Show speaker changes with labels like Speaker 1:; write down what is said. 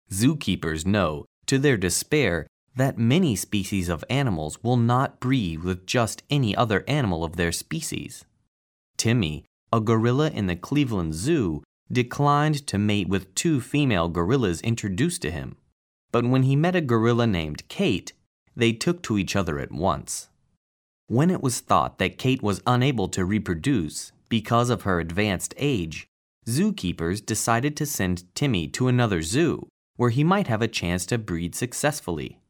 Speaker 1: Zookeepers know, to their despair, that many species of animals will not breed with just any other animal of their species. Timmy, a gorilla in the Cleveland Zoo, declined to mate with 2 female gorillas introduced to him. But when he met a gorilla named Kate, they took to each other at once. When it was thought that Kate was unable to reproduce because of her advanced age, zookeepers decided to send Timmy to another zoo where he might have a chance to breed successfully.